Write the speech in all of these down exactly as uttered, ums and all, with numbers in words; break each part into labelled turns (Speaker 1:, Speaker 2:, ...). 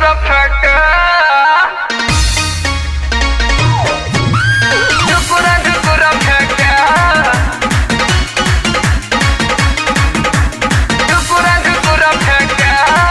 Speaker 1: धुकुरा फेंके धुकुरा धुकुरा फेंके धुकुरा धुकुरा फेंके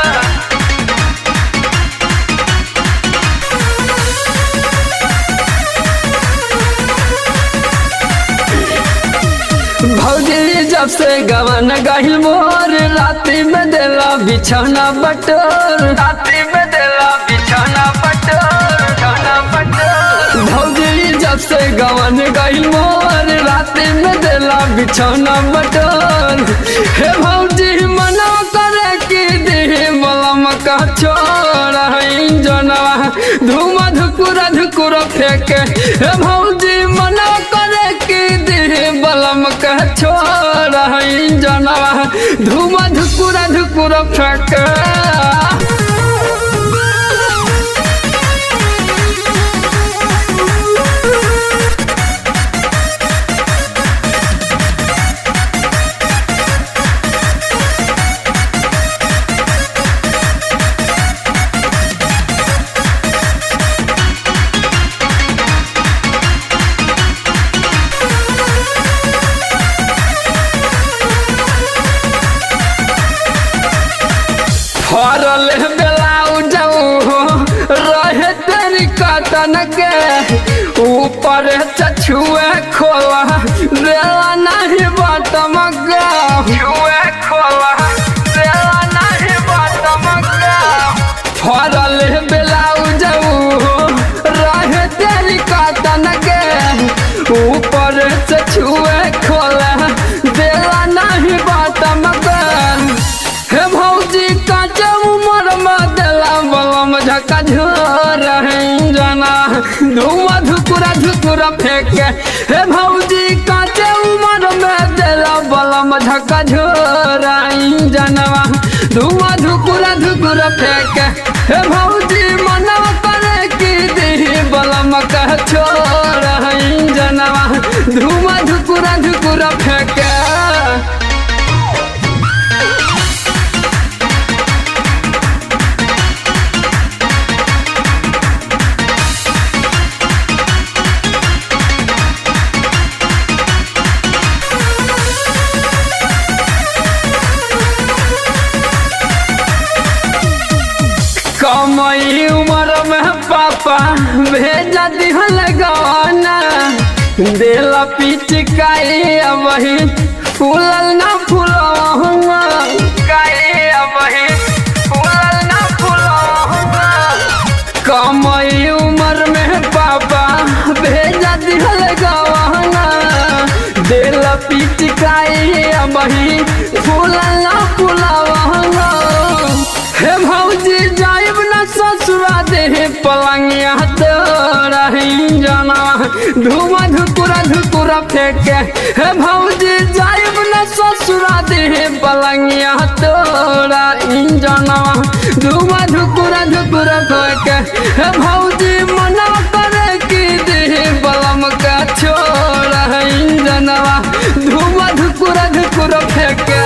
Speaker 1: भौजी जब से गवन गहिल मोर राती में देला बिछौना बटोर राती में देला बिछौना बटोर बिछौना बटोर भौजी जब से गवन गहिल मोर राती में देला बिछौना बटोर हे भौजी मना करे कि देह बलम का छोड़ जनवा धुमा धुकुरा धुकुरा फेंके हे भौजी मना करे कि देह बलम का छोड़ जनवा धुमा धुकुरा धुकुरा फेंके फरल ब्लाउज रहे तेरी कतन के ऊपर छुए खोला रेला नहीं बटम छुए खोला रेला नहीं बटम फरल ब्लाउज रहे तेरी कतन के ऊपर से छुए खोला रेला नहीं बटम हे भौजी काचे उमर में देला बलम झका झोर जना धुआं धुकुरा धुकुरा फेंके हे भौजी काचे उमर में देला बलम झका झोर जनवा धुआं धुकुरा धुकुरा फेंके हे भौजी मनवा करे कि देही बलम का छोर जनवा धुआं धुकुरा धुकुरा फेंके कमई उमर में पापा भेजा दिहल गाना देला पिचकाई वही फूलल ना फूलहुआ काई वही फूलल ना फूलहुआ कमई उमर में पापा भेजा दिहल गाना देला पिचकाई वही फूलल ना फूलहुआ हे भौजी जाइब न ससुरा देह पलंगिया तोरा जना धुआं धुकुरा धुकुरा फेंके हे भौजी जाइब न ससुरा देह पलंगिया तोरा जना धुआं धुकुरा धुकुरा फेंके हे भौजी मना करे कि देह बलम का छोड़ा जनवा धुआं धुकुरा धुकुरा फेंके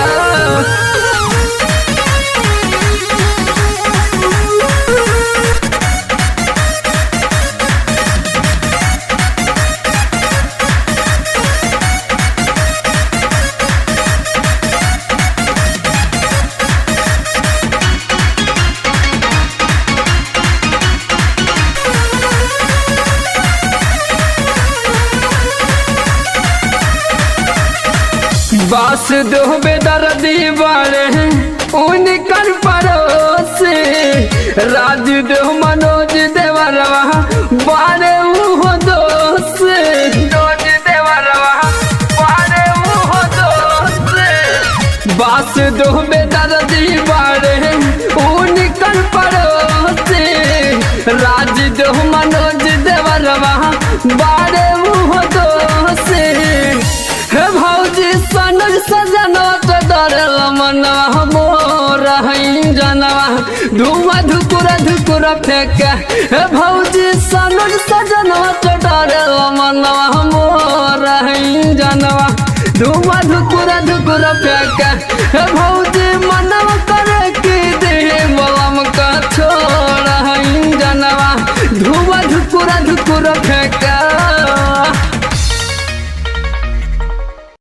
Speaker 1: बास दो बेदर्दी बारे उनकर पड़ोसी राज दो मनोज देवरवा बारे उहो दोस्त मनोज देवरवा बारे उहो दोस्त बास दो बेदर्दी बारे उनकर पड़ोसी राज दो मनोज देवरवा बारे उहो दोस्त हे भौजी सनज सजना तो डरल मनवा मोर जनवा धुआं धुकुरा धुकुरा फेंके हे भौजी सनज सजना तो डरल मनवा मोर जनवा धुआं धुकुरा धुकुरा फेंके हे भौजी मनवा करे